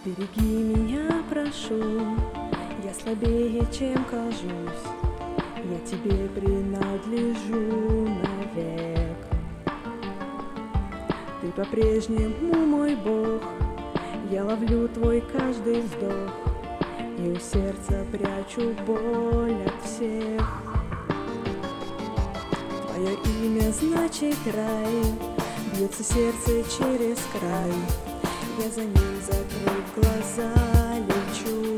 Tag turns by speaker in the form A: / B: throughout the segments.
A: Береги меня, прошу, я слабее, чем кажусь, я тебе принадлежу навек. Ты по-прежнему мой Бог, я ловлю твой каждый вздох, и у сердца прячу боль от всех. Твое имя значит рай, бьется сердце через край, я за ним, закрыв глаза, лечу.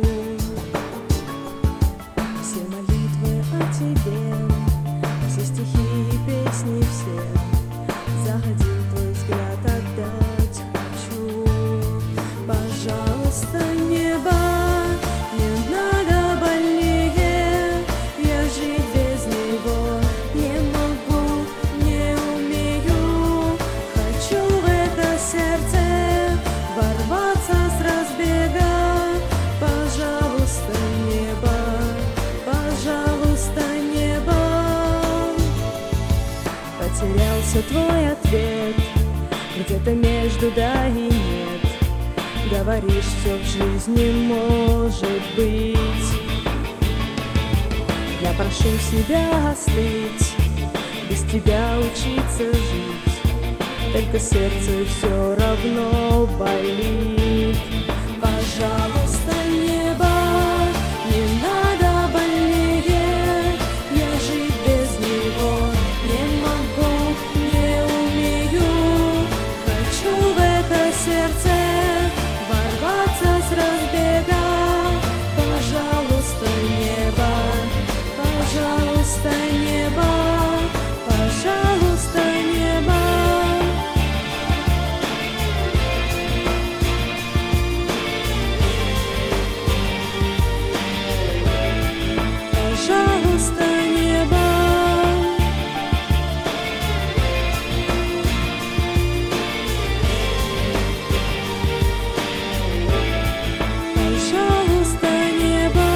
A: Все молитвы о тебе, все стихи и песни все, за один твой взгляд отдать хочу. Пожалуйста, небо, не надо больнее, я жить без него не могу, не умею. Хочу в это сердце ворваться с разбега. Пожалуйста, небо, пожалуйста, небо. Потерялся твой ответ где-то между да и нет. Говоришь, все в жизни может быть. Я прошу себя остыть, без тебя учиться жить, только сердце все равно болит. Пожалуйста, небо, не надо больнее, я жить без него не могу, не умею. Хочу в это сердце ворваться с разбега. Пожалуйста, небо, пожалуйста, небо, пожалуйста, небо. Пожалуйста, небо. Пожалуйста, небо.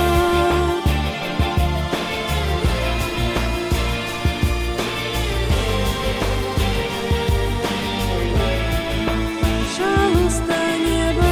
A: Пожалуйста, небо.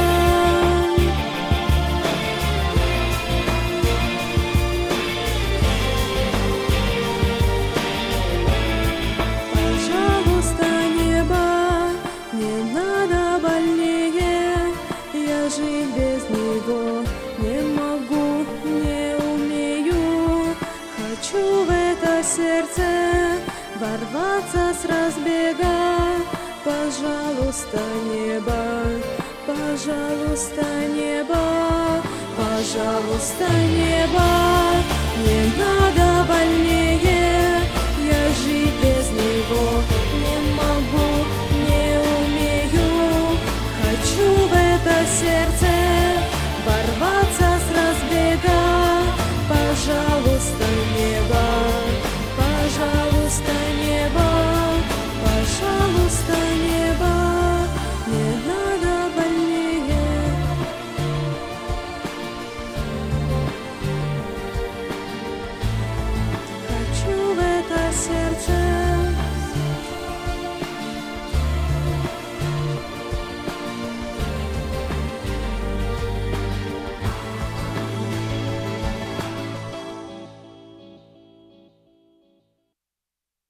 A: Пожалуйста, небо, не надо больнее, я жить без него не могу, не умею. Хочу в это сердце ворваться с разбега. Пожалуйста, небо, пожалуйста, небо, пожалуйста, небо, не надо больнее.